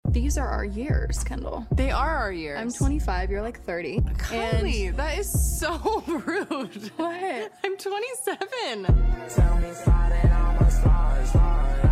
These are our years, Kendall. They are our years. I'm 25, you're like 30. Kylie, that is so rude. What? I'm 27. Tell me slide it, I'ma slide.